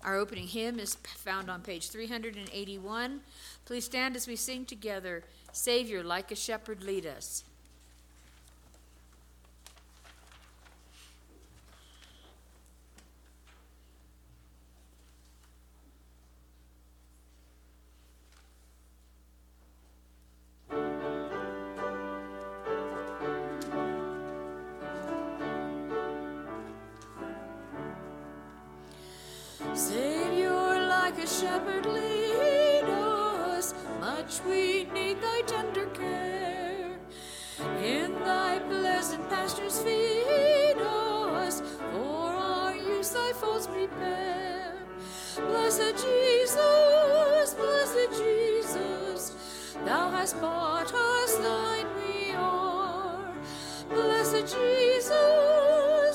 Our opening hymn is found on page 381. Please stand as we sing together, Savior, like a shepherd, lead us. Savior, like a shepherd, lead us. Much we need thy tender care. In thy pleasant pastures feed us. For our use thy folds prepare. Blessed Jesus, thou hast bought us, thine we are. Blessed Jesus,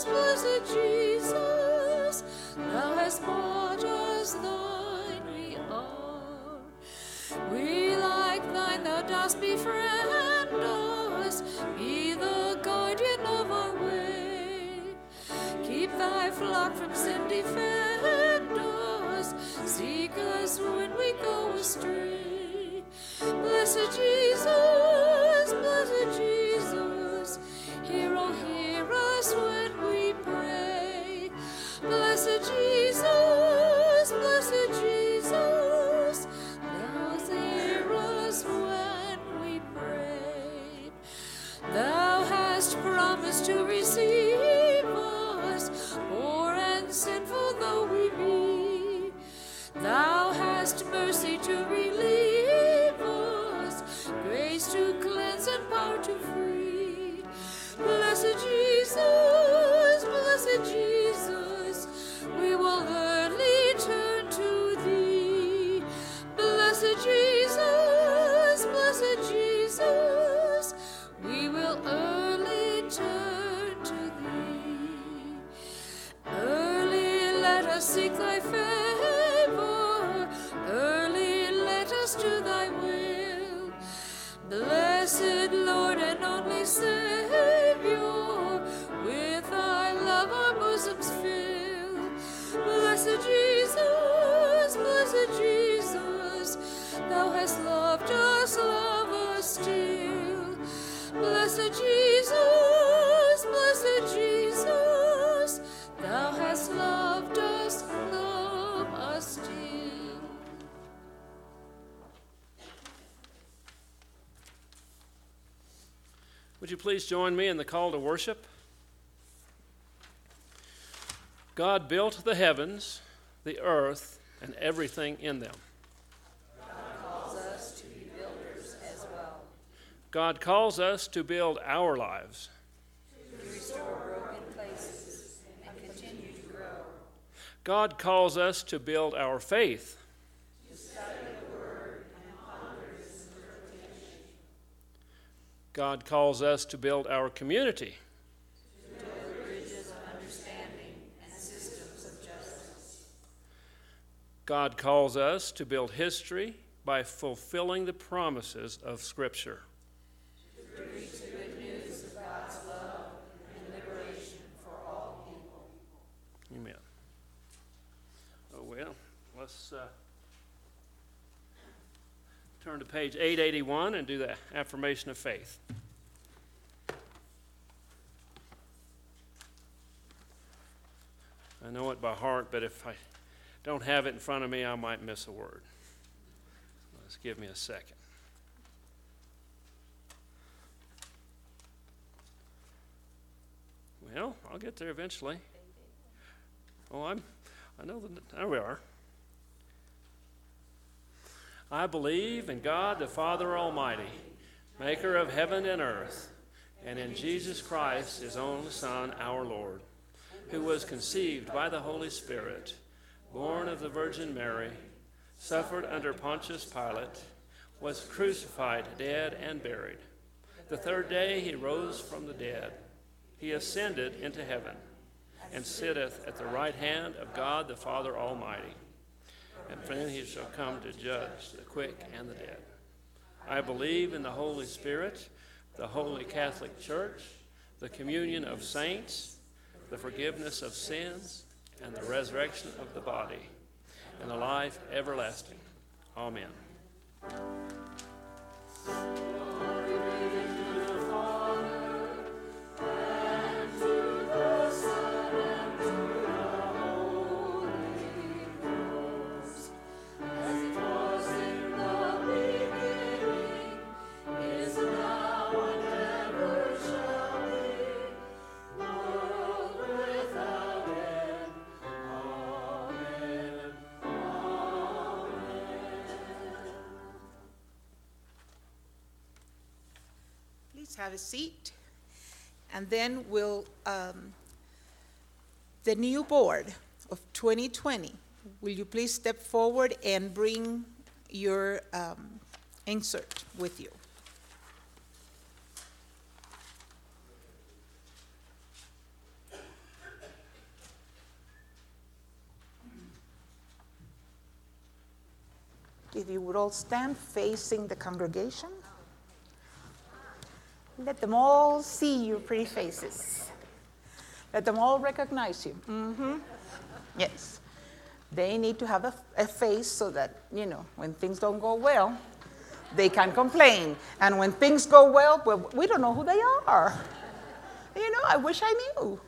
thou hast bought us, thine we are. We like thine, thou dost befriend us, be the guardian of our way. Keep thy flock from sin, defend us, seek us when we go astray. Blessed Jesus, hear us when we pray. Blessed Jesus, thou hear us when we pray. Thou hast promised to receive us, poor and sinful though we be. Thou hast mercy to relieve us, grace to cleanse and power to free. Blessed Jesus, we will early turn to thee. Blessed Jesus, we will early turn to thee. Early let us seek thy favor, early let us do thy will. Blessed Lord and only Savior, with thy love our bosoms fill. Blessed Jesus, thou hast loved us, love us still. Blessed Jesus, thou hast loved us, love us still. Would you please join me in the call to worship? God built the heavens, the earth, and everything in them. God calls us to be builders as well. God calls us to build our lives. To restore broken places and continue to grow. God calls us to build our faith. To study the word and ponder its interpretation. God calls us to build our community. To build bridges of understanding and systems of justice. God calls us to build history by fulfilling the promises of Scripture. To preach the good news of God's love and liberation for all people. Amen. Oh, well, let's turn to page 881 and do the affirmation of faith. I know it by heart, but if I don't have it in front of me, I might miss a word. Let's give me a second. Well, I'll get there eventually. Oh, I know there we are. I believe in God the Father Almighty, maker of heaven and earth, and in Jesus Christ, his only Son, our Lord, who was conceived by the Holy Spirit, born of the Virgin Mary, suffered under Pontius Pilate, was crucified, dead, and buried. The third day he rose from the dead. He ascended into heaven, and sitteth at the right hand of God the Father Almighty. And then he shall come to judge the quick and the dead. I believe in the Holy Spirit, the Holy Catholic Church, the communion of saints, the forgiveness of sins, and the resurrection of the body, and the life everlasting. Amen. Have a seat, and then we'll, the new board of 2020, will you please step forward and bring your insert with you. If you would all stand facing the congregation. Let them all see your pretty faces. Let them all recognize you. Mm-hmm. Yes. They need to have a face so that, when things don't go well, they can complain. And when things go well, we don't know who they are. I wish I knew.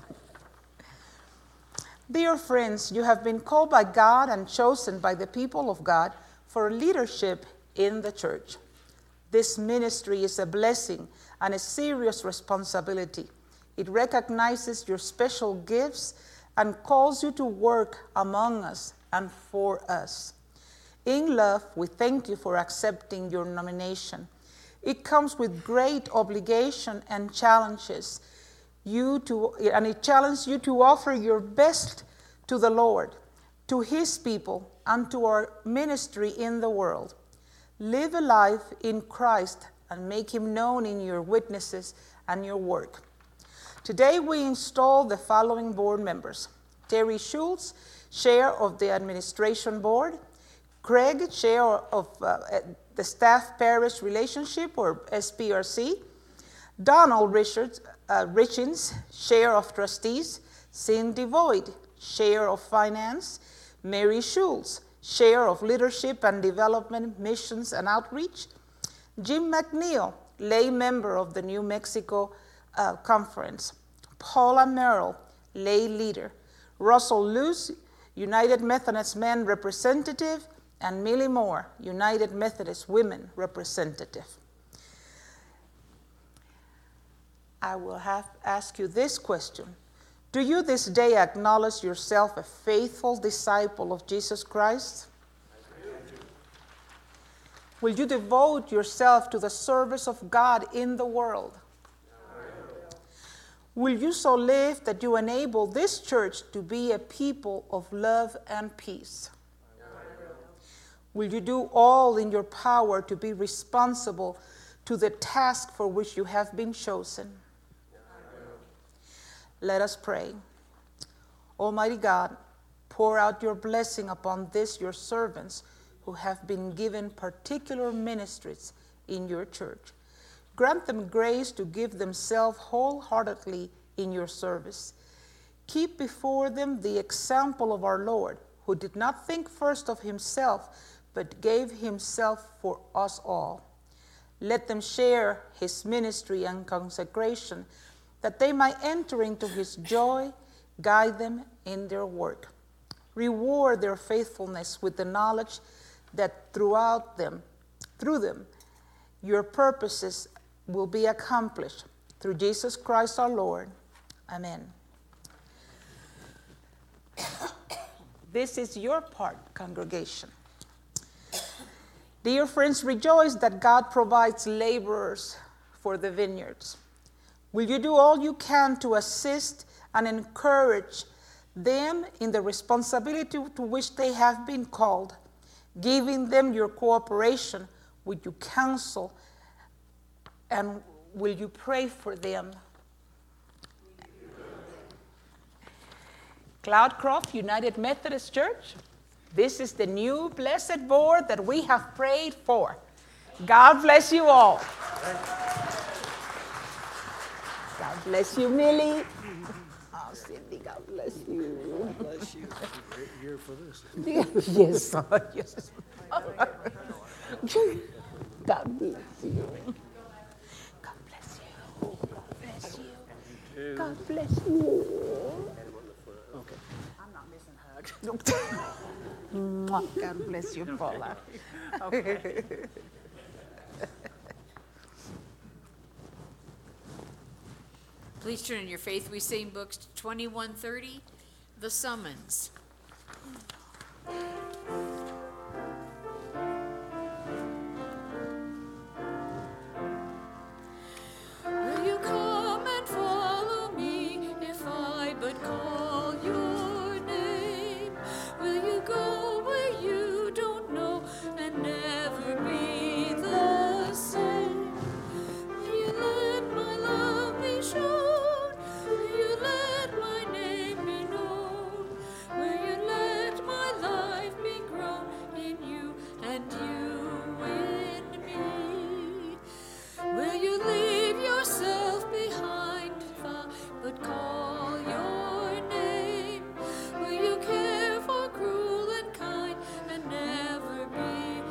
Dear friends, you have been called by God and chosen by the people of God for leadership in the church. This ministry is a blessing and a serious responsibility. It recognizes your special gifts and calls you to work among us and for us. In love, we thank you for accepting your nomination. It comes with great obligation and challenges it challenges you to offer your best to the Lord, to His people, and to our ministry in the world. Live a life in Christ and make Him known in your witnesses and your work. Today we install the following board members: Terry Schultz, Chair of the Administration Board; Craig, Chair of the Staff Parish Relationship, or SPRC; Donald Richins, Chair of Trustees; Cindy Voigt, Chair of Finance; Mary Schultz, Chair of Leadership and Development, Missions and Outreach; Jim McNeil, lay member of the New Mexico Conference; Paula Merrill, lay leader; Russell Luce, United Methodist Men representative; and Millie Moore, United Methodist Women representative. I will ask you this question. Do you this day acknowledge yourself a faithful disciple of Jesus Christ? Will you devote yourself to the service of God in the world? Will you so live that you enable this church to be a people of love and peace? Will you do all in your power to be responsible to the task for which you have been chosen? Let us pray. Almighty God, pour out your blessing upon this, your servants, who have been given particular ministries in your church. Grant them grace to give themselves wholeheartedly in your service. Keep before them the example of our Lord, who did not think first of himself, but gave himself for us all. Let them share his ministry and consecration, that they might enter into his joy. Guide them in their work. Reward their faithfulness with the knowledge that through them, your purposes will be accomplished. Through Jesus Christ our Lord. Amen. This is your part, congregation. Dear friends, rejoice that God provides laborers for the vineyards. Will you do all you can to assist and encourage them in the responsibility to which they have been called, giving them your cooperation? Will you counsel and will you pray for them? Cloudcroft United Methodist Church, this is the new blessed board that we have prayed for. God bless you all. God bless you, Millie. Cindy, God bless you. God bless you. Great year for this. Yes, yes. God bless you. God bless you. God bless you. God bless you. Okay. I'm not missing hugs. God bless you, Paula. Okay. Please turn in your Faith We Sing books to 2130, The Summons. Will you come and follow me if I but call your name? Will you go where you don't know and never be the same? Will you let my love be shown? Will you let my name be known? Will you let my life be grown in you and you in me? Will you leave yourself behind if I but call your name? Will you care for cruel and kind and never be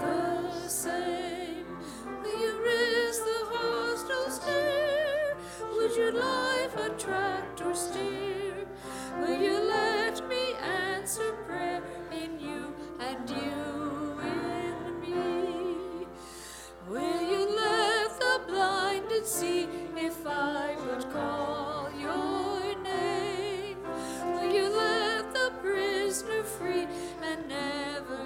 the same? Will you risk the hostile stare? Would your life attract or steer? Will you let me answer prayer in you and you in me? Will you let the blinded see if I but call your name? Will you let the prisoner free and never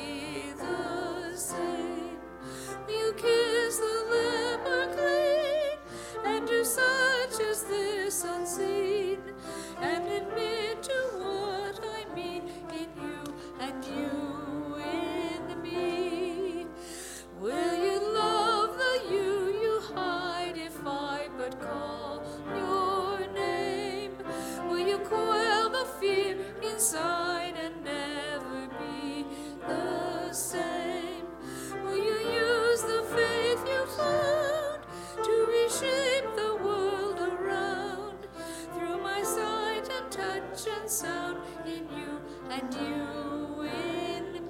be the same? Will you kiss the leper clean and do such as this unseen and admit to what I mean in you and you in me? Will you love the you hide if I but call your name? Will you quell the fear inside and never be the same? Will you use the faith you found to reshape the world around through my sight and touch and sound in you and you in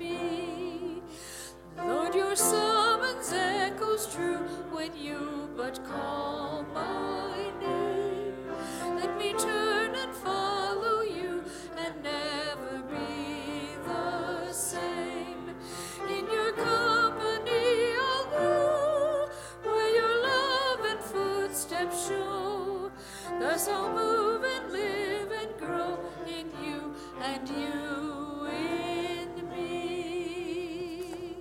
me? Lord, your summons echoes true when you but call my name. Let me turn and follow you and never be the same. In your company I'll grow, where your love and footsteps show. Thus I'll move and live and grow in you and you in me.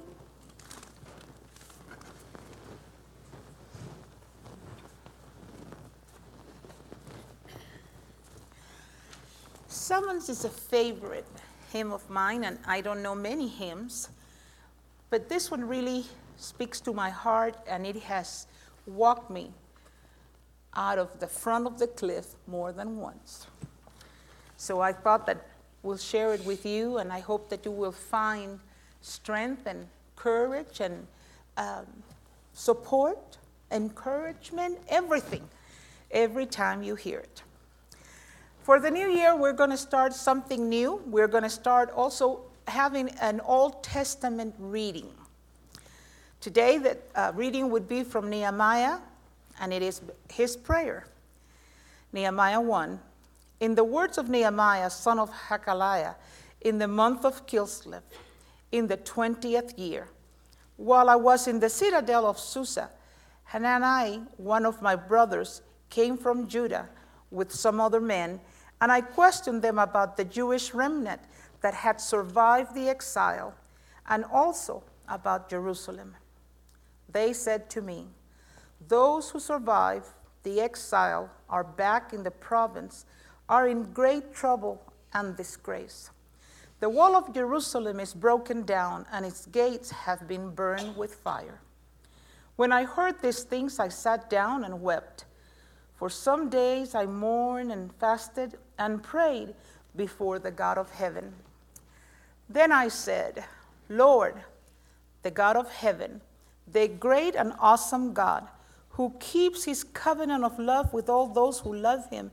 Summons is a favorite hymn of mine, and I don't know many hymns, but this one really speaks to my heart, and it has walked me out of the front of the cliff more than once. So I thought that we'll share it with you, and I hope that you will find strength and courage and support, encouragement, everything, every time you hear it. For the new year, we're going to start something new. We're going to start also having an Old Testament reading. Today, the reading would be from Nehemiah, and it is his prayer. Nehemiah 1. In the words of Nehemiah, son of Hakaliah, in the month of Kislev, in the 20th year, while I was in the citadel of Susa, Hanani, one of my brothers, came from Judah with some other men, and I questioned them about the Jewish remnant that had survived the exile, and also about Jerusalem. They said to me, those who survived the exile are back in the province, are in great trouble and disgrace. The wall of Jerusalem is broken down, and its gates have been burned with fire. When I heard these things, I sat down and wept. For some days I mourned and fasted and prayed before the God of heaven. Then I said, Lord, the God of heaven, the great and awesome God, who keeps his covenant of love with all those who love him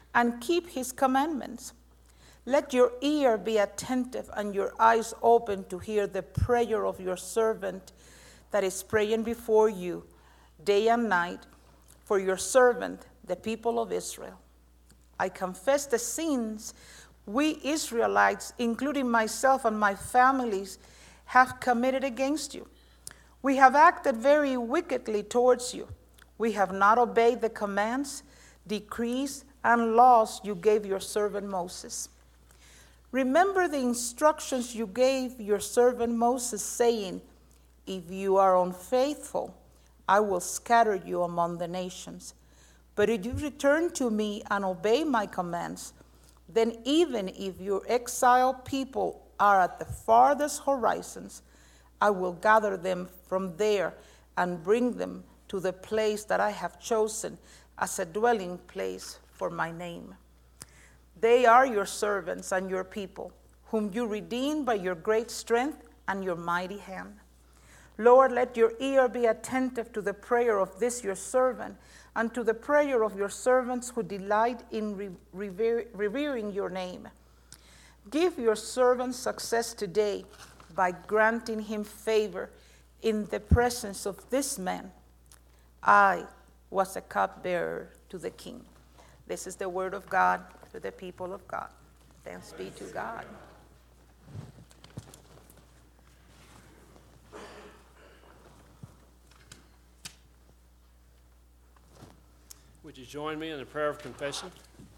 and keep his commandments. Let your ear be attentive and your eyes open to hear the prayer of your servant that is praying before you day and night for your servant, the people of Israel. I confess the sins we Israelites, including myself and my families, have committed against you. We have acted very wickedly towards you. We have not obeyed the commands, decrees, and laws you gave your servant Moses. Remember the instructions you gave your servant Moses, saying, if you are unfaithful, I will scatter you among the nations. But if you return to me and obey my commands, then even if your exiled people are at the farthest horizons, I will gather them from there and bring them to the place that I have chosen as a dwelling place for my name. They are your servants and your people, whom you redeemed by your great strength and your mighty hand. Lord, let your ear be attentive to the prayer of this your servant and to the prayer of your servants who delight in revering your name. Give your servant success today by granting him favor in the presence of this man. I was a cupbearer to the king. This is the word of God to the people of God. Thanks be to God. Would you join me in the prayer of confession?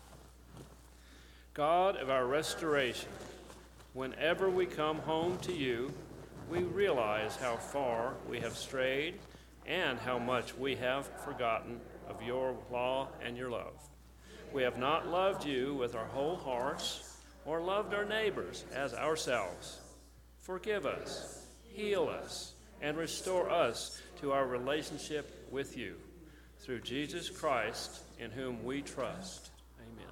God of our restoration, whenever we come home to you, we realize how far we have strayed and how much we have forgotten of your law and your love. We have not loved you with our whole hearts or loved our neighbors as ourselves. Forgive us, heal us, and restore us to our relationship with you. Through Jesus Christ, in whom we trust. Amen.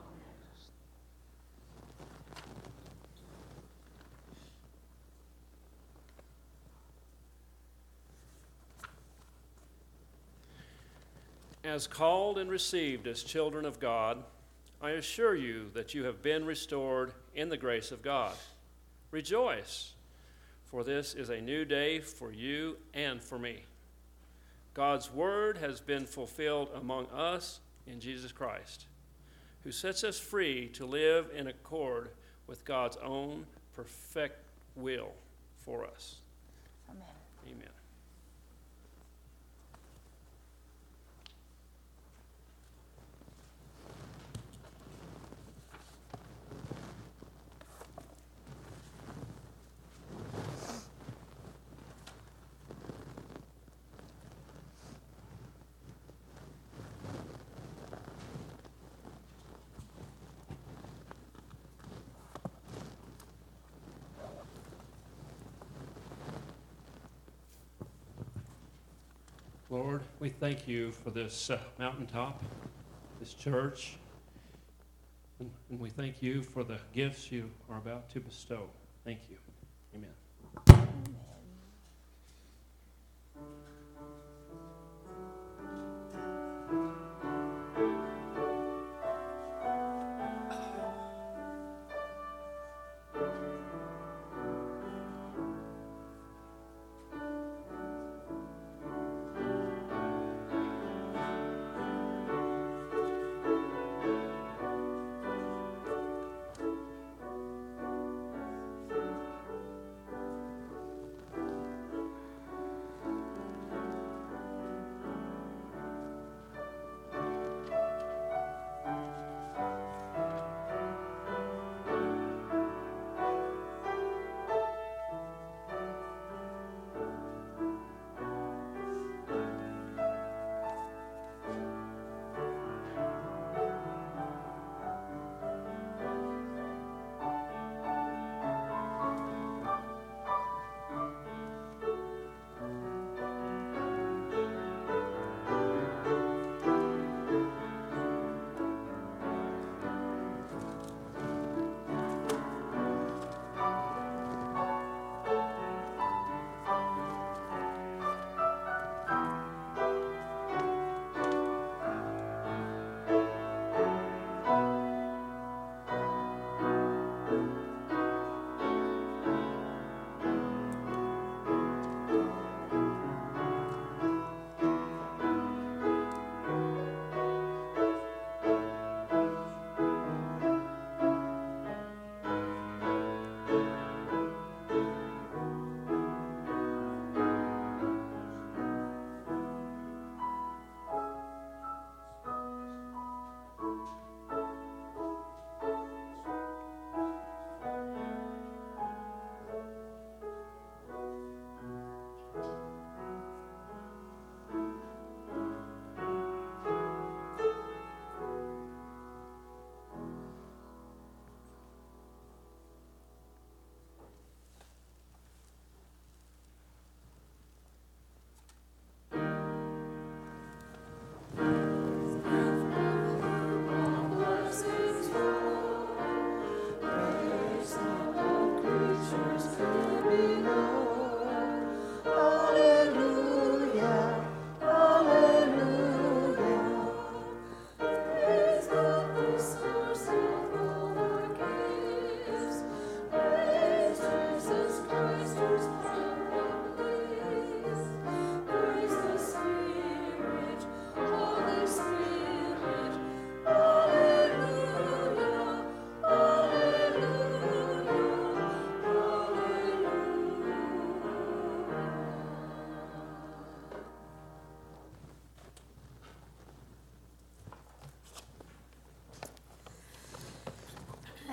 As called and received as children of God, I assure you that you have been restored in the grace of God. Rejoice, for this is a new day for you and for me. God's word has been fulfilled among us in Jesus Christ, who sets us free to live in accord with God's own perfect will for us. Amen. Amen. Lord, we thank you for this mountaintop, this church, and we thank you for the gifts you are about to bestow. Thank you. Amen.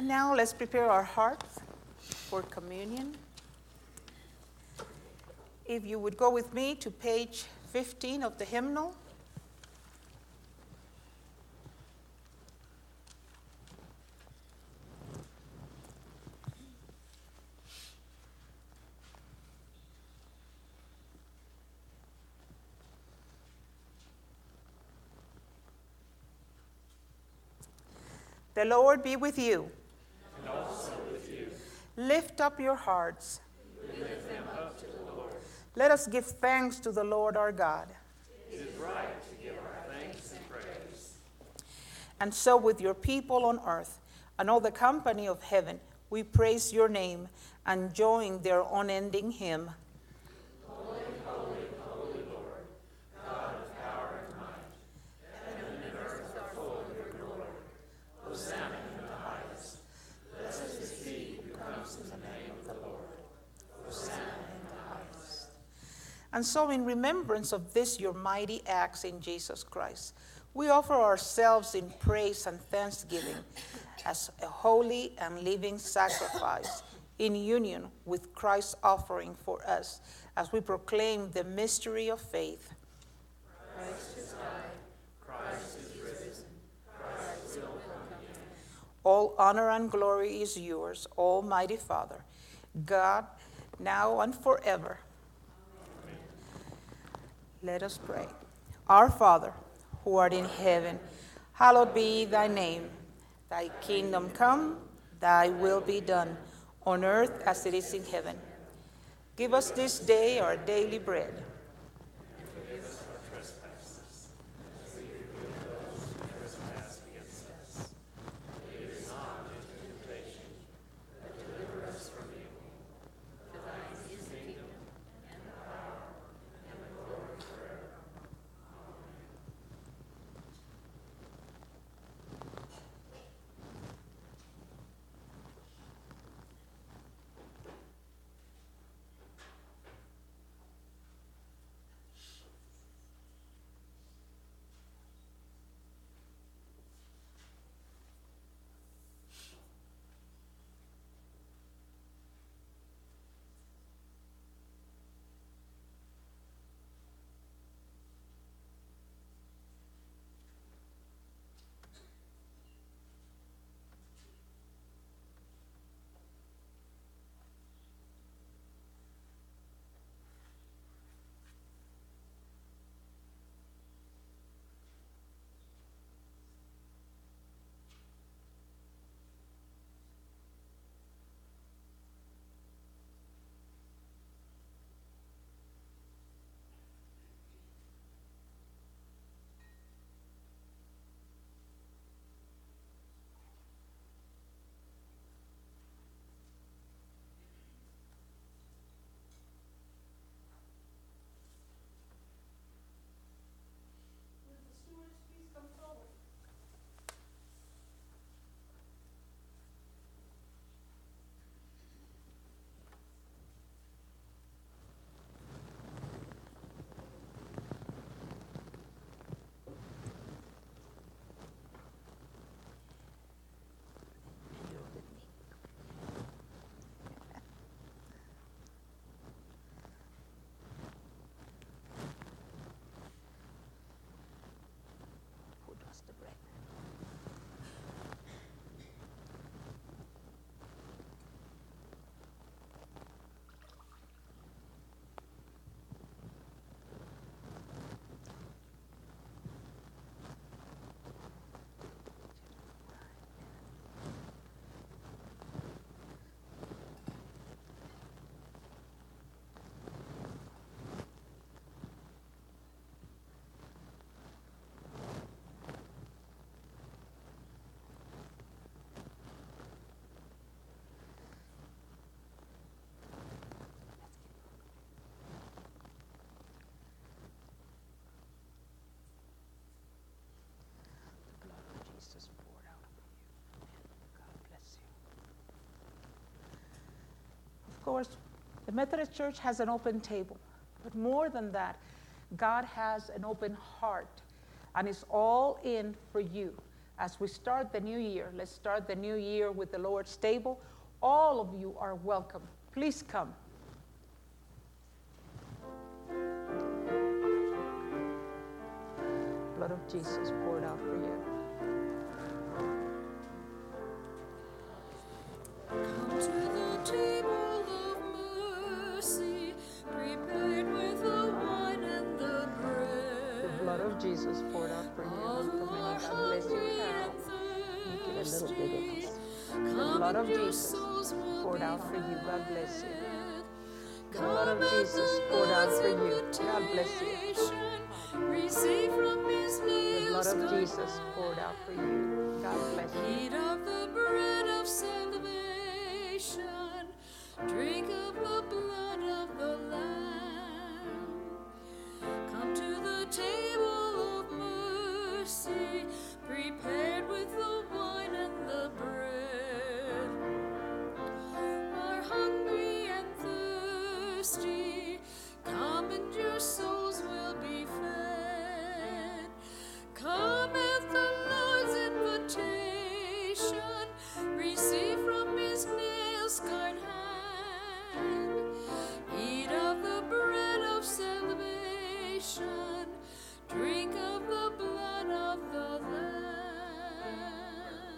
And now let's prepare our hearts for communion. If you would go with me to page 15 of the hymnal. The Lord be with you. And also with you. Lift up your hearts. We lift them up to the Lord. Let us give thanks to the Lord our God. It is right to give our thanks and praise. And so with your people on earth and all the company of heaven, we praise your name and join their unending hymn. Holy, holy, holy Lord, God of power and might, heaven and earth are full of your glory. Hosanna in the highest. Blessed is he who comes in the name of the Lord. Hosanna in the highest. And so in remembrance of this your mighty acts in Jesus Christ, we offer ourselves in praise and thanksgiving as a holy and living sacrifice in union with Christ's offering for us as we proclaim the mystery of faith. Christ has died. Christ is risen. Christ will come again. All honor and glory is yours, Almighty Father, God, now and forever. Amen. Let us pray. Our Father, who art in heaven, hallowed be thy name. Thy kingdom come, thy will be done, on earth as it is in heaven. Give us this day our daily bread. And forgive us our trespasses, as we forgive those who trespass against us. Lead us not into temptation, but deliver us from evil. For thine is the kingdom, and the power, and the glory forever. Of course, the Methodist Church has an open table, but more than that, God has an open heart and is all in for you. as we start the new year. Let's start the new year with the Lord's table. All of you are welcome. Please come. Blood of Jesus poured out for you. Come to the table of mercy, prepared with the wine and the bread. The blood of Jesus poured out for you. All who are God bless you, hungry Carol. and Get a little bit of thirsty, this. The come blood of and your Jesus souls will poured be out for you. God bless you. fed. The blood of Jesus poured out for you. God bless you. Receive from his The nails, blood of Jesus poured out for you. God bless you. eat of the bread of salvation, drink of the blood of the Lamb. Come to the table of mercy, prepared with the wine and the bread. Are hungry and thirsty, come and your souls will be fed. Come at the Lord's invitation, receive from his nail-scarred hand. Eat of the bread of salvation, drink of the blood of the Lamb.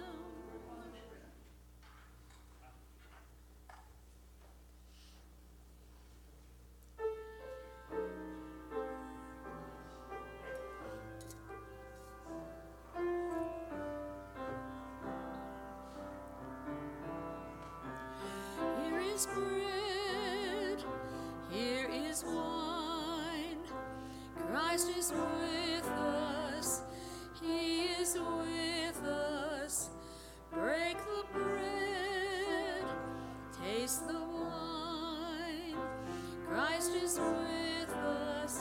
Here is bread, here is wine. Christ is with us, he is with us. Break the bread, taste the wine. Christ is with us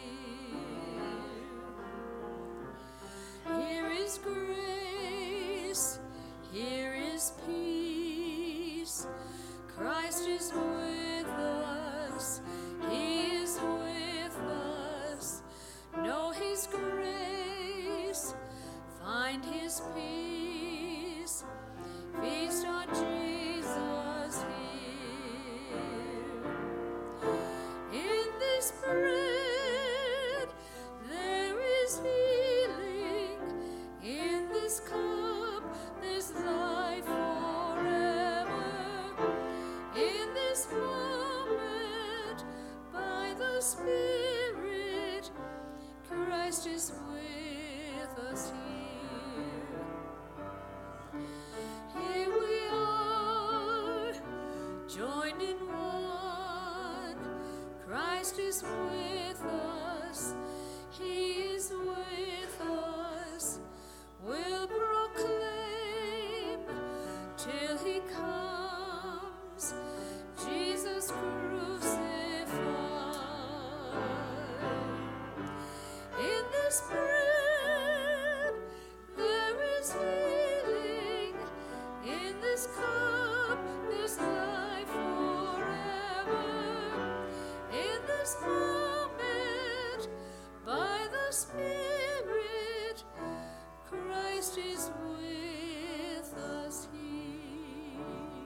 here. Here is grace, here is peace. Christ is with us, he is with us. Know his grace, find his peace. Feast on Jesus here. In this bread there is healing. In this cup there's life forever. In this moment, by the Spirit, Christ is with us here. Here we are, joined in one. Christ is with us, he is with us. We'll proclaim till he comes, Jesus crucified. In this bread there is healing. In this cup there's life forever. In this moment, by the Spirit, Christ is with us here.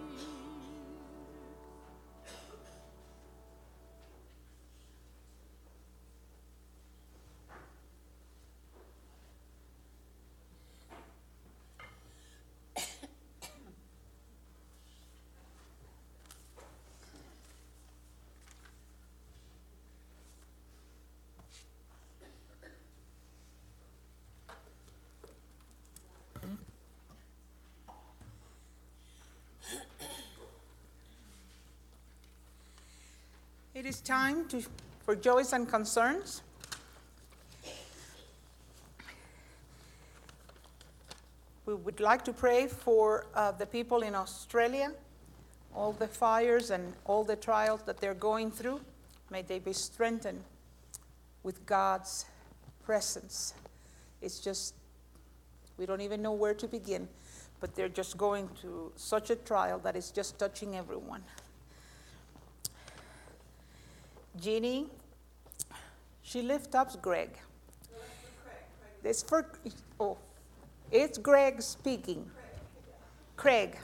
It is time for joys and concerns. We would like to pray for the people in Australia, all the fires and all the trials that they're going through. May they be strengthened with God's presence. It's just, we don't even know where to begin, but they're just going through such a trial that is just touching everyone. Jeannie, she lifts up Greg. This for, oh, It's Greg speaking. Craig.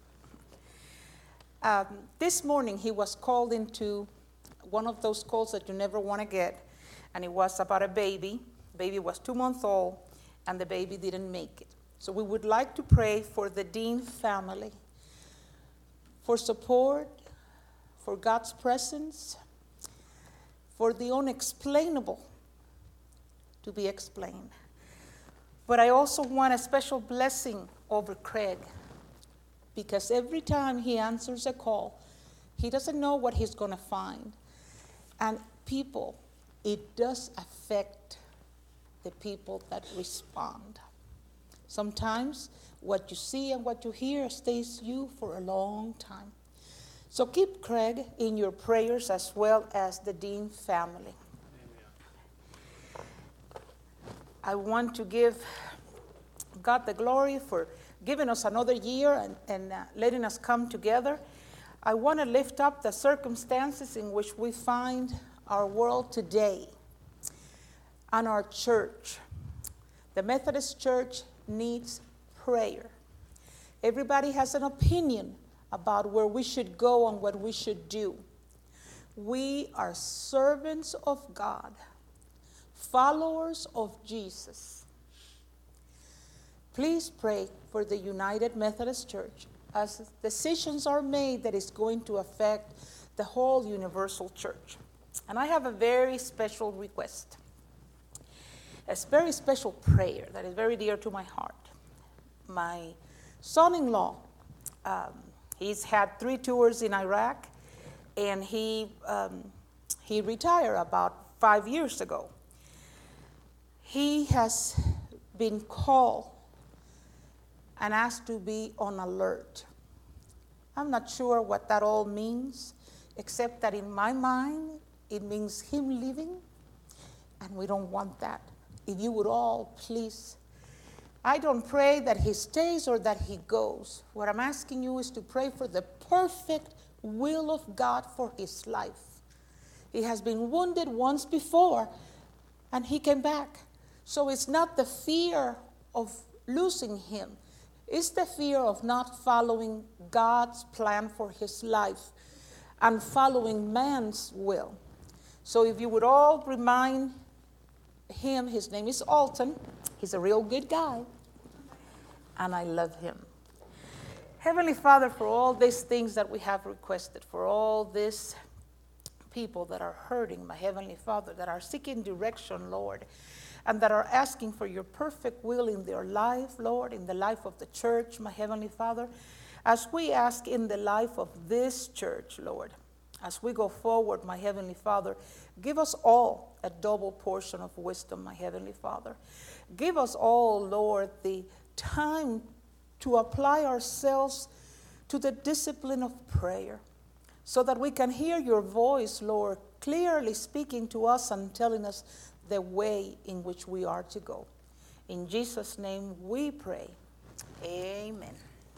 This morning he was called into one of those calls that you never want to get, and it was about a baby. The baby was 2 months old, and the baby didn't make it. So we would like to pray for the Dean family, for support, for God's presence, for the unexplainable to be explained. But I also want a special blessing over Craig, because every time he answers a call, he doesn't know what he's going to find. And people, it does affect the people that respond. Sometimes what you see and what you hear stays you for a long time. So keep Craig in your prayers as well as the Dean family. I want to give God the glory for giving us another year and letting us come together. I want to lift up the circumstances in which we find our world today and our church. The Methodist Church needs prayer. Everybody has an opinion about where we should go and what we should do. We are servants of God, followers of Jesus. Please pray for the United Methodist Church as decisions are made that is going to affect the whole universal church. And I have a very special request, a very special prayer that is very dear to my heart. My son-in-law, he's had 3 tours in Iraq, and he retired about 5 years ago. He has been called and asked to be on alert. I'm not sure what that all means, except that in my mind, it means him leaving, and we don't want that. If you would all please, I don't pray that he stays or that he goes. What I'm asking you is to pray for the perfect will of God for his life. He has been wounded once before, and he came back. So it's not the fear of losing him. It's the fear of not following God's plan for his life and following man's will. So if you would all remind him, his name is Alton. He's a real good guy, and I love him. Heavenly Father, for all these things that we have requested, for all these people that are hurting, my Heavenly Father, that are seeking direction, Lord, and that are asking for your perfect will in their life, Lord, in the life of the church, my Heavenly Father, as we ask in the life of this church, Lord, as we go forward, my Heavenly Father, give us all a double portion of wisdom, my Heavenly Father. Give us all, Lord, the time to apply ourselves to the discipline of prayer so that we can hear your voice, Lord, clearly speaking to us and telling us the way in which we are to go. In Jesus' name we pray. Amen.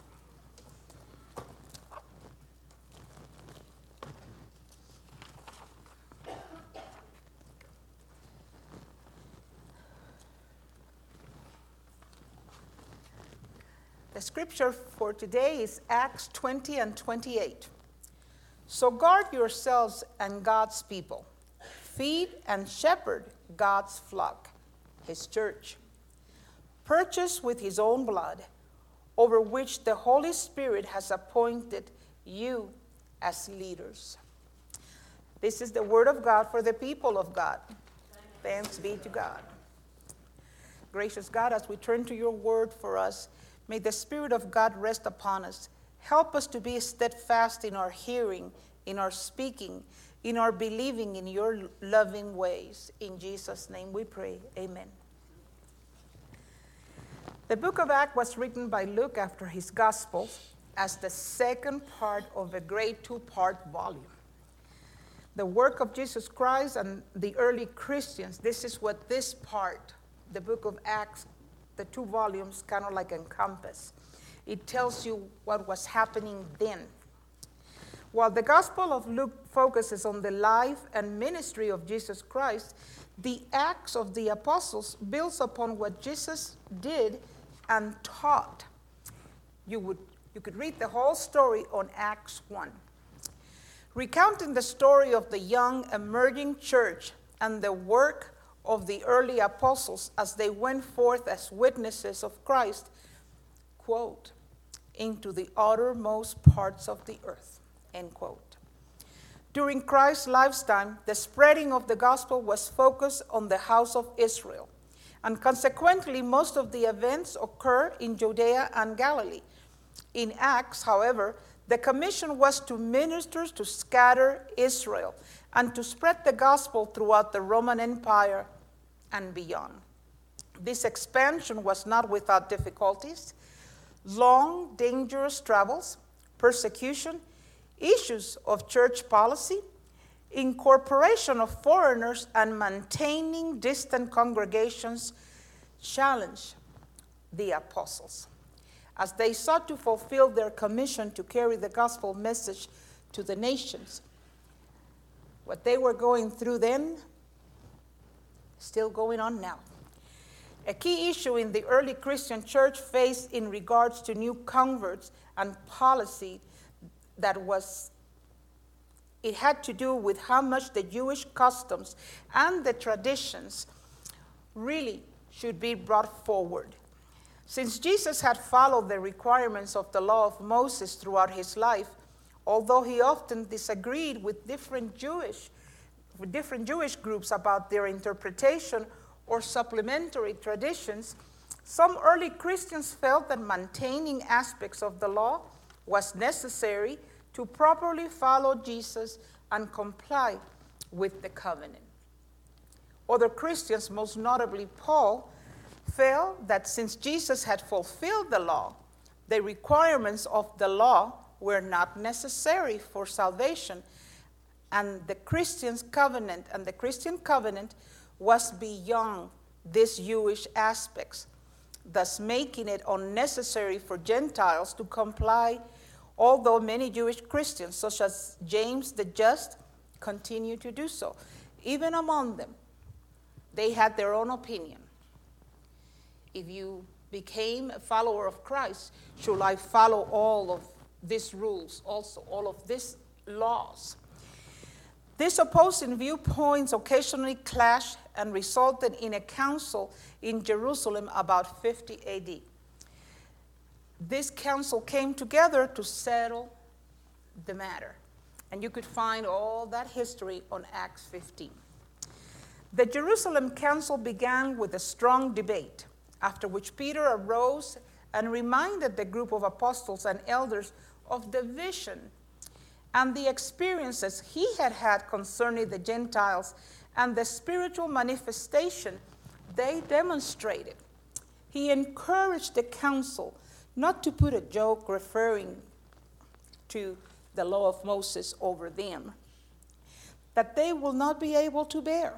The scripture for today is Acts 20 and 28. So guard yourselves and God's people. Feed and shepherd God's flock, his church, purchased with his own blood, over which the Holy Spirit has appointed you as leaders. This is the word of God for the people of God. Thanks be to God. Gracious God, as we turn to your word for us, may the Spirit of God rest upon us. Help us to be steadfast in our hearing, in our speaking, in our believing in your loving ways. In Jesus' name we pray. Amen. The book of Acts was written by Luke after his gospel as the second part of a great 2-part volume. The work of Jesus Christ and the early Christians, this is what this part, the book of Acts, the 2 volumes kind of like encompass. It tells you what was happening then. While the Gospel of Luke focuses on the life and ministry of Jesus Christ, the Acts of the Apostles builds upon what Jesus did and taught. You could read the whole story on Acts 1. Recounting the story of the young emerging church and the work of the early apostles as they went forth as witnesses of Christ, quote, into the uttermost parts of the earth, end quote. During Christ's lifetime, the spreading of the gospel was focused on the house of Israel, and consequently, most of the events occurred in Judea and Galilee. In Acts, however, the commission was to ministers to scatter Israel and to spread the gospel throughout the Roman Empire and beyond. This expansion was not without difficulties, long, dangerous travels, persecution, issues of church policy, incorporation of foreigners, and maintaining distant congregations challenged the apostles as they sought to fulfill their commission to carry the gospel message to the nations. What they were going through then, still going on now. A key issue in the early Christian church faced in regards to new converts and policy it had to do with how much the Jewish customs and the traditions really should be brought forward. Since Jesus had followed the requirements of the law of Moses throughout his life, although he often disagreed with different Jewish groups about their interpretation or supplementary traditions, some early Christians felt that maintaining aspects of the law was necessary to properly follow Jesus and comply with the covenant. Other Christians, most notably Paul, felt that since Jesus had fulfilled the law, the requirements of the law were not necessary for salvation, and the Christian covenant was beyond these Jewish aspects, thus making it unnecessary for Gentiles to comply, although many Jewish Christians, such as James the Just, continue to do so. Even among them, they had their own opinion. If you became a follower of Christ, should I follow all of these rules also, all of these laws? These opposing viewpoints occasionally clashed and resulted in a council in Jerusalem about 50 AD. This council came together to settle the matter, and you could find all that history on Acts 15. The Jerusalem council began with a strong debate, after which Peter arose and reminded the group of apostles and elders of the vision and the experiences he had had concerning the Gentiles and the spiritual manifestation they demonstrated. He encouraged the council not to put a joke referring to the law of Moses over them that they will not be able to bear.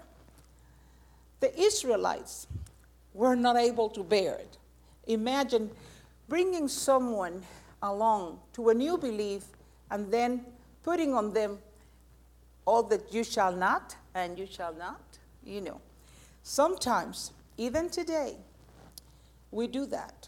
The Israelites were not able to bear it. Imagine bringing someone along to a new belief and then putting on them all that you shall not and you shall not, Sometimes, even today, we do that.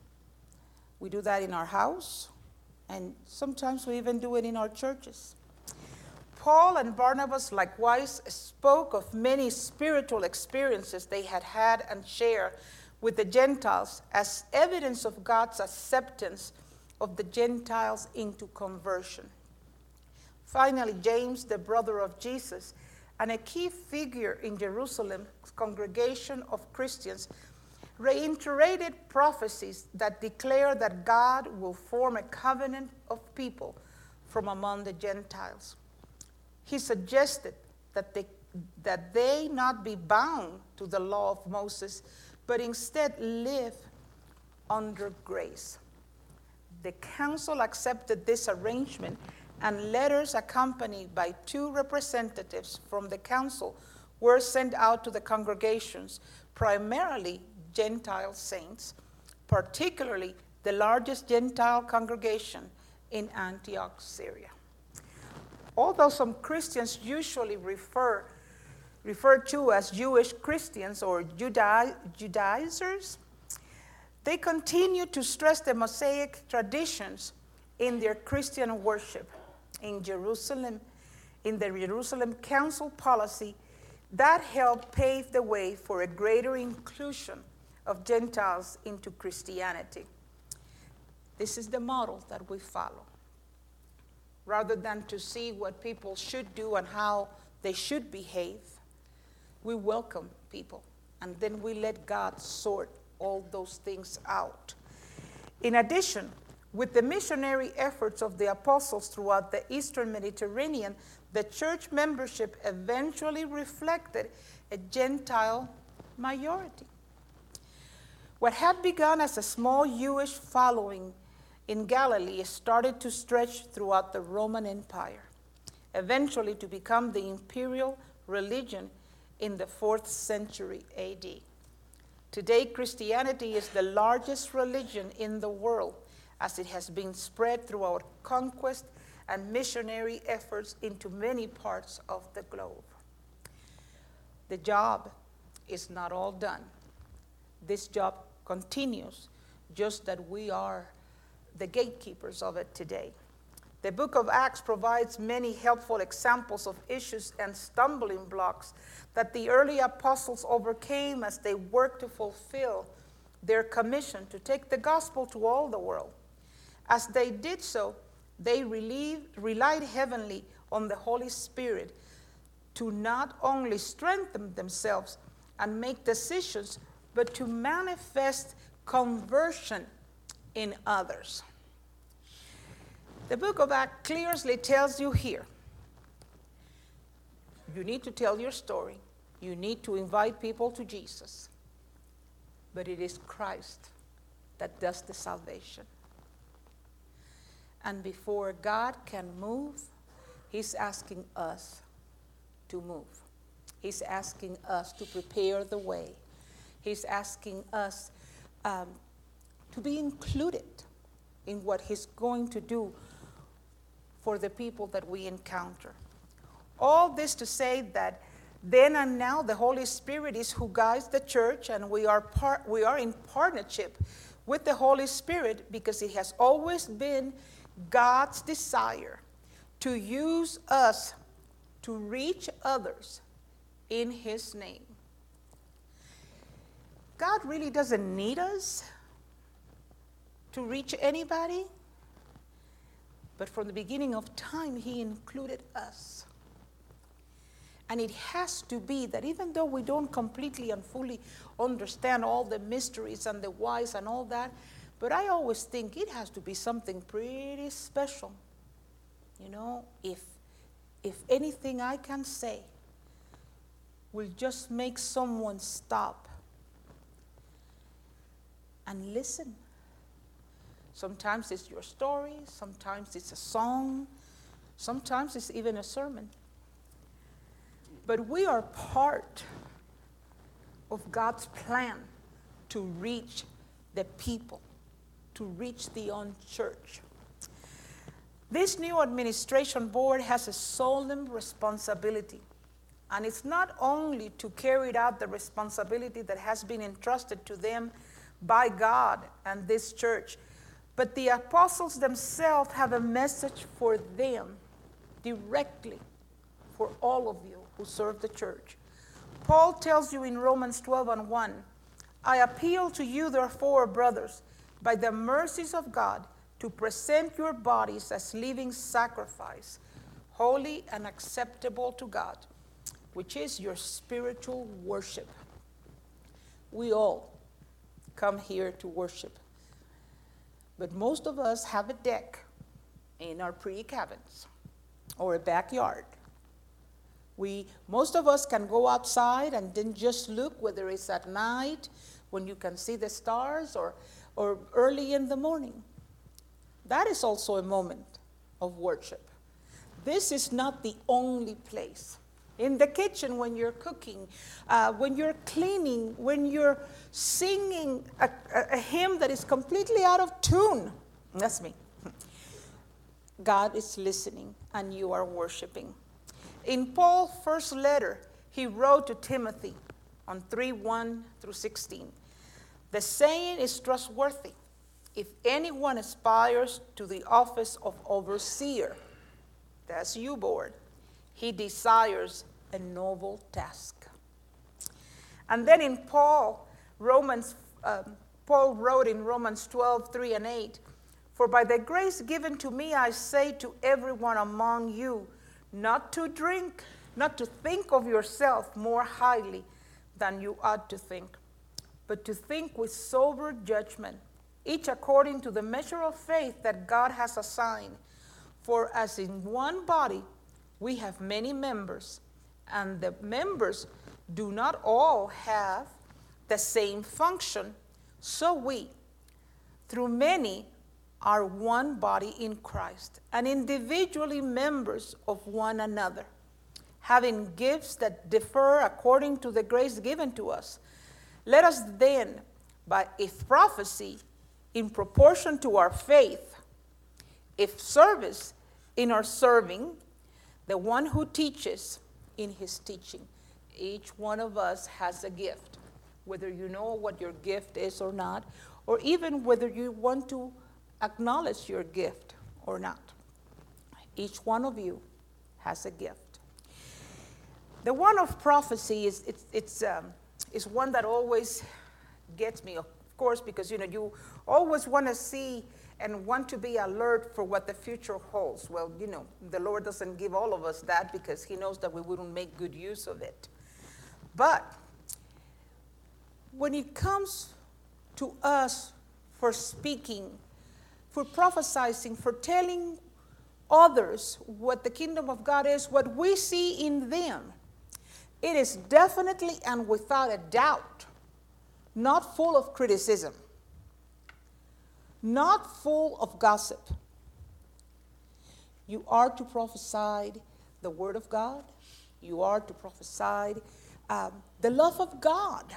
We do that in our house, and sometimes we even do it in our churches. Paul and Barnabas likewise spoke of many spiritual experiences they had had and shared with the Gentiles as evidence of God's acceptance of the Gentiles into conversion. Finally, James, the brother of Jesus, and a key figure in Jerusalem's congregation of Christians, reiterated prophecies that declare that God will form a covenant of people from among the Gentiles. He suggested that they not be bound to the law of Moses, but instead live under grace. The council accepted this arrangement, and letters accompanied by 2 representatives from the council were sent out to the congregations, primarily Gentile saints, particularly the largest Gentile congregation in Antioch, Syria. Although some Christians usually referred to as Jewish Christians or Judaizers, They continue to stress the Mosaic traditions in their Christian worship. In Jerusalem, in the Jerusalem Council policy, that helped pave the way for a greater inclusion of Gentiles into Christianity. This is the model that we follow. Rather than to see what people should do and how they should behave, we welcome people, and then we let God sort all those things out. In addition, with the missionary efforts of the apostles throughout the Eastern Mediterranean, the church membership eventually reflected a Gentile majority. What had begun as a small Jewish following in Galilee started to stretch throughout the Roman Empire, eventually to become the imperial religion in the 4th century AD. Today, Christianity is the largest religion in the world, as it has been spread throughout conquest and missionary efforts into many parts of the globe. The job is not all done. This job continues, just that we are the gatekeepers of it today. The book of Acts provides many helpful examples of issues and stumbling blocks that the early apostles overcame as they worked to fulfill their commission to take the gospel to all the world. As they did so, they relied heavily on the Holy Spirit to not only strengthen themselves and make decisions, but to manifest conversion in others. The book of Acts clearly tells you here, you need to tell your story. You need to invite people to Jesus. But it is Christ that does the salvation. And before God can move, he's asking us to move. He's asking us to prepare the way. He's asking us to be included in what he's going to do for the people that we encounter. All this to say that then and now the Holy Spirit is who guides the church, and we are in partnership with the Holy Spirit because it has always been God's desire to use us to reach others in his name. God really doesn't need us to reach anybody, but from the beginning of time, he included us. And it has to be that even though we don't completely and fully understand all the mysteries and the whys and all that, but I always think it has to be something pretty special. You know, if anything I can say will just make someone stop and listen. Sometimes it's your story, sometimes it's a song, sometimes it's even a sermon. But we are part of God's plan to reach the people, to reach the unchurched. This new administration board has a solemn responsibility, and it's not only to carry out the responsibility that has been entrusted to them by God and this church, but the apostles themselves have a message for them directly, for all of you who serve the church. Paul tells you in Romans 12:1, I appeal to you, therefore, brothers, by the mercies of God, to present your bodies as living sacrifice, holy and acceptable to God, which is your spiritual worship. We all come here to worship, but most of us have a deck in our pretty cabins or a backyard. Most of us can go outside and then just look, whether it's at night when you can see the stars or early in the morning. That is also a moment of worship. This is not the only place. In the kitchen, when you're cooking, when you're cleaning, when you're singing a hymn that is completely out of tune, that's me. God is listening and you are worshiping. In Paul's first letter, he wrote to Timothy on 3:1-16, The saying is trustworthy. If anyone aspires to the office of overseer, that's you, board, he desires a noble task. And then in Paul wrote in Romans 12:3 and 8, for by the grace given to me, I say to everyone among you, not to think of yourself more highly than you ought to think, but to think with sober judgment, each according to the measure of faith that God has assigned. For as in one body we have many members, and the members do not all have the same function, so we, through many, are one body in Christ, and individually members of one another, having gifts that differ according to the grace given to us. Let us then, if prophecy, in proportion to our faith, if service, in our serving, the one who teaches, in his teaching. Each one of us has a gift, whether you know what your gift is or not, or even whether you want to acknowledge your gift or not. Each one of you has a gift. The one of prophecy is one that always gets me, of course, because you always want to see and want to be alert for what the future holds. Well, the Lord doesn't give all of us that because he knows that we wouldn't make good use of it. But when it comes to us for speaking, for prophesying, for telling others what the kingdom of God is, what we see in them, it is definitely and without a doubt not full of criticism, not full of gossip. You are to prophesy the word of God. You are to prophesy the love of God.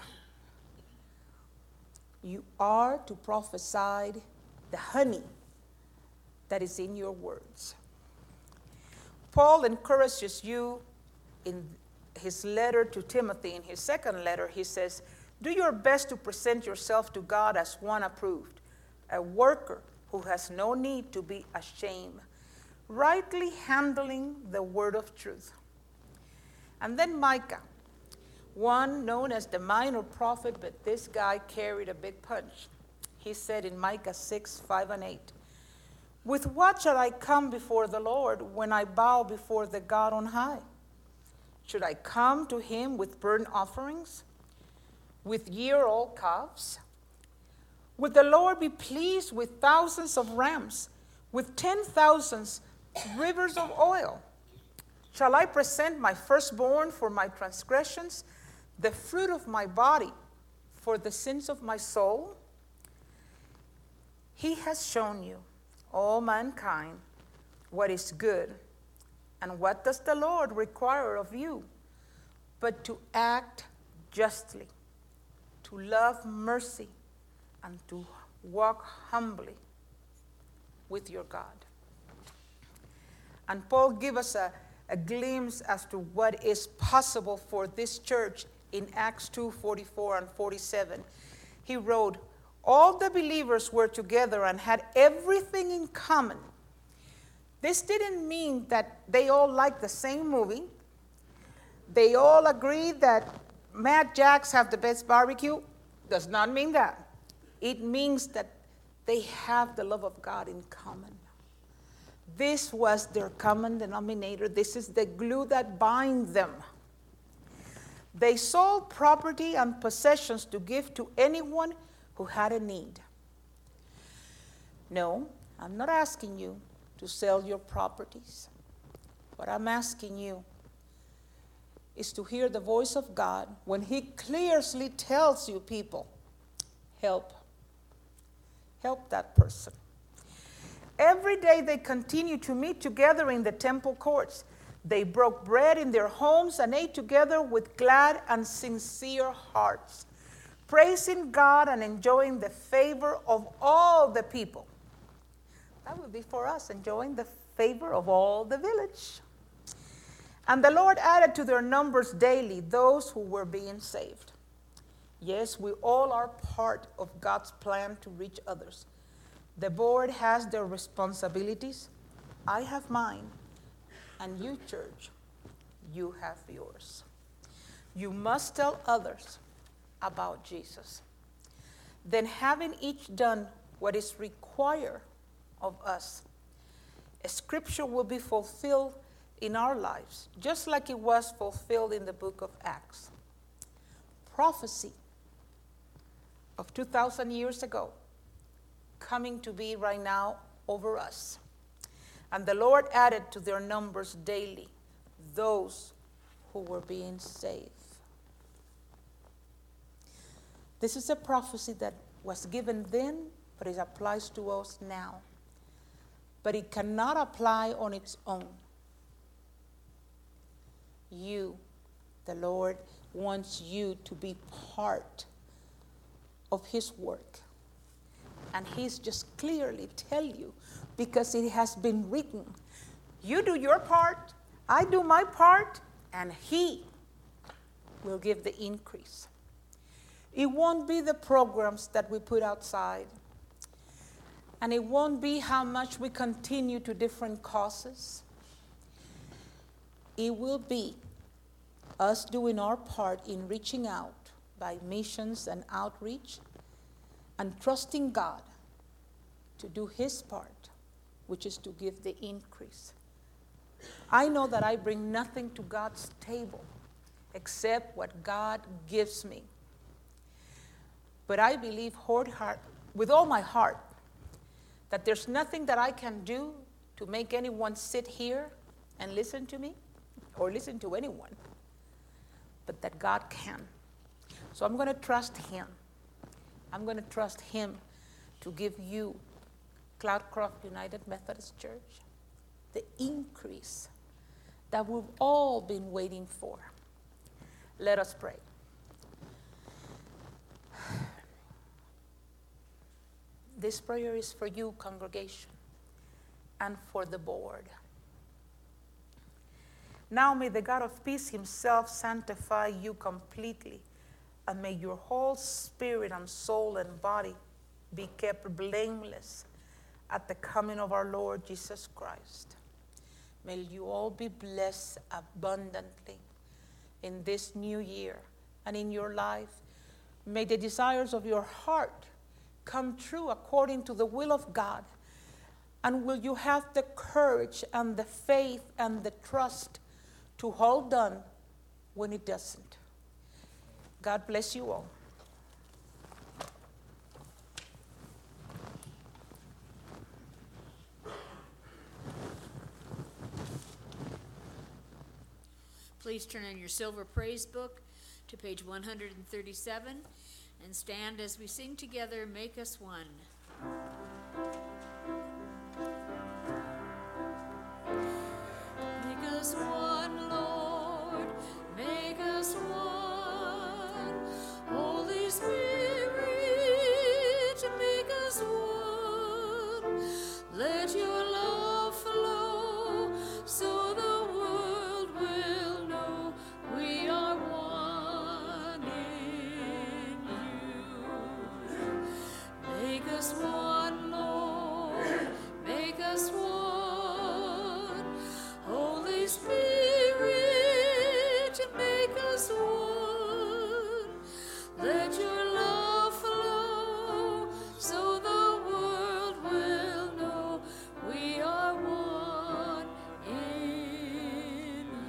You are to prophesy the honey that is in your words. Paul encourages you in his letter to Timothy. In his second letter, he says, do your best to present yourself to God as one approved, a worker who has no need to be ashamed, rightly handling the word of truth. And then Micah, one known as the minor prophet, but this guy carried a big punch. He said in Micah 6:5 and 8, with what shall I come before the Lord when I bow before the God on high? Should I come to him with burnt offerings, with year-old calves? Would the Lord be pleased with thousands of rams, with 10,000 rivers of oil? Shall I present my firstborn for my transgressions, the fruit of my body for the sins of my soul? He has shown you, all mankind, what is good. And what does the Lord require of you? But to act justly, to love mercy, and to walk humbly with your God. And Paul gives us a glimpse as to what is possible for this church in Acts 2:44 and 47. He wrote, all the believers were together and had everything in common. This didn't mean that they all liked the same movie. They all agreed that Mad Jacks have the best barbecue. Does not mean that. It means that they have the love of God in common. This was their common denominator. This is the glue that binds them. They sold property and possessions to give to anyone who had a need. No, I'm not asking you to sell your properties. What I'm asking you is to hear the voice of God when he clearly tells you, people, help that person. Every day they continued to meet together in the temple courts. They broke bread in their homes and ate together with glad and sincere hearts, praising God and enjoying the favor of all the people. That would be for us, enjoying the favor of all the village. And the Lord added to their numbers daily those who were being saved. Yes, we all are part of God's plan to reach others. The board has their responsibilities. I have mine. And you, church, you have yours. You must tell others about Jesus. Then, having each done what is required of us, a scripture will be fulfilled in our lives, just like it was fulfilled in the book of Acts. Prophecy of 2,000 years ago coming to be right now over us. And the Lord added to their numbers daily those who were being saved. This is a prophecy that was given then, but it applies to us now. But it cannot apply on its own. You, the Lord, wants you to be part of his work. And he's just clearly tell you, because it has been written, you do your part, I do my part, and he will give the increase. It won't be the programs that we put outside. And it won't be how much we continue to different causes. It will be us doing our part in reaching out by missions and outreach and trusting God to do his part, which is to give the increase. I know that I bring nothing to God's table except what God gives me. But I believe with all my heart that there's nothing that I can do to make anyone sit here and listen to me or listen to anyone, but that God can. So I'm going to trust him. I'm going to trust him to give you, Cloudcroft United Methodist Church, the increase that we've all been waiting for. Let us pray. This prayer is for you, congregation, and for the board. Now may the God of peace himself sanctify you completely, and may your whole spirit and soul and body be kept blameless at the coming of our Lord Jesus Christ. May you all be blessed abundantly in this new year and in your life. May the desires of your heart come true according to the will of God. And will you have the courage and the faith and the trust to hold on when it doesn't? God bless you all. Please turn in your silver praise book to page 137 and stand as we sing together, Make Us One. Make us one, Lord, make us one. Holy Spirit, make us one. Let your love flow so the world will know we are one in you. Make us one, Lord, make us one. Holy Spirit, make us one. Let your love flow so the world will know we are one in you.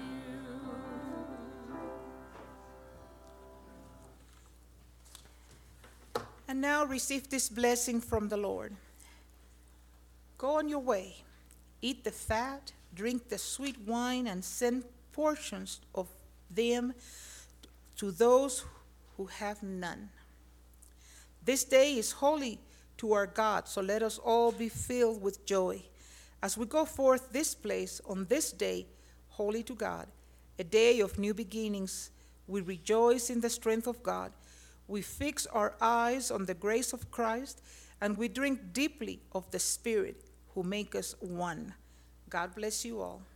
And now receive this blessing from the Lord. Go on your way, eat the fat, drink the sweet wine, and send portions of them to those who have none. This day is holy to our God, so let us all be filled with joy as we go forth this place on this day, holy to God, a day of new beginnings. We rejoice in the strength of God. We fix our eyes on the grace of Christ, and we drink deeply of the Spirit who make us one. God bless you all.